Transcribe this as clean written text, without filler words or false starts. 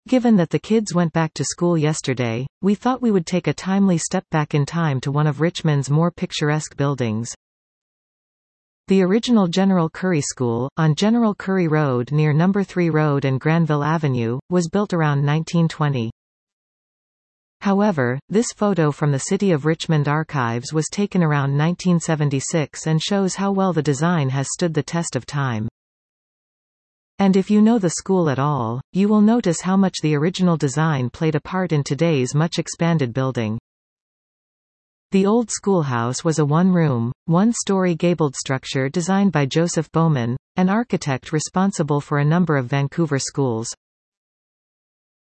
Given that the kids went back to school yesterday, we thought we would take a timely step back in time to one of Richmond's more picturesque buildings. The original General Currie School, on General Currie Road near No. 3 Road and Granville Avenue, was built around 1920. However, this photo from the City of Richmond archives was taken around 1976 and shows how well the design has stood the test of time. And if you know the school at all, you will notice how much the original design played a part in today's much expanded building. The old schoolhouse was a one-room, one-story gabled structure designed by Joseph Bowman, an architect responsible for a number of Vancouver schools.